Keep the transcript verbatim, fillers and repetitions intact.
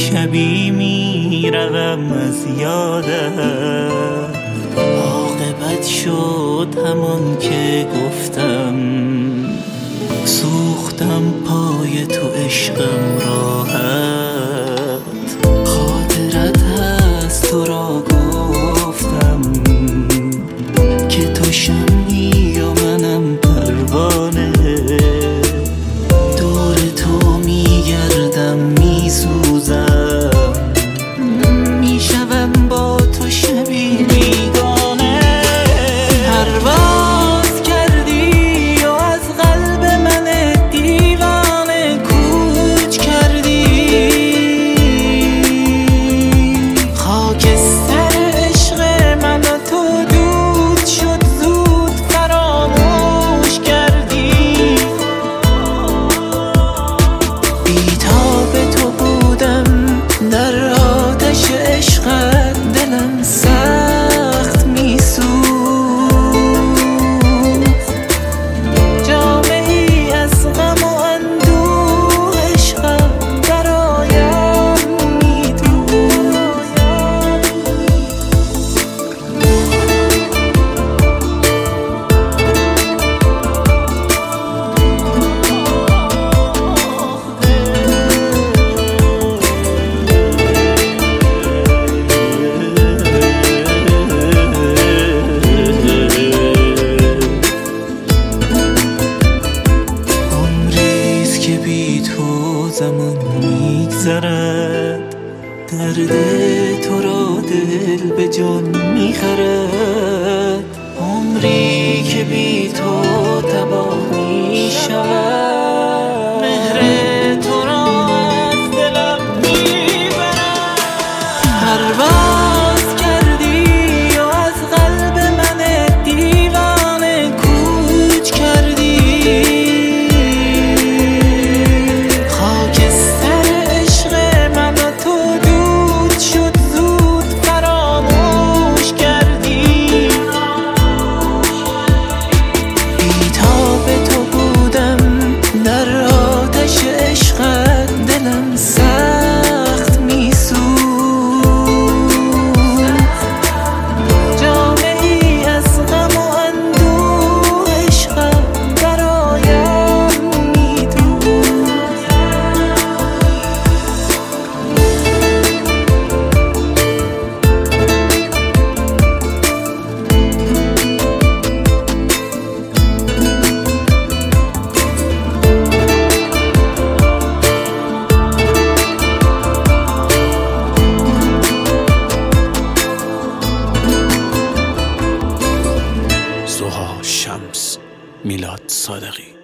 شبی میروم از یادت، عاقبت شد همان که گفتم، سوختم پای تو عشقم راحت، خاطرت هست تو را گفتم که تو شمعی و منم پروانه، دور تو میگردم میسوزم، میشوم با تو شبی بیگانه. پرواز کردی و از قلب من دیوانه کوچ کردی، خاکستر عشق من و تو دود شد زود فراموش کردی. بیتاب تو بودم در آتش عشقت، دلم سخت میسوخت، جامه ای از غم و اندوه عشقم برایم میدوخت. زمان میگذرد، درد تو را دل به جان میخرد، عمری که بی تو تباه میشود، مهر تو را از دلم میبرد. پرواز کردی و از قلب من دیوانه کوچ کردی، سخت میسوخت، جامه ای از غم و اندوه عشقم برایم میدوخت. شمس میلاد صادقی.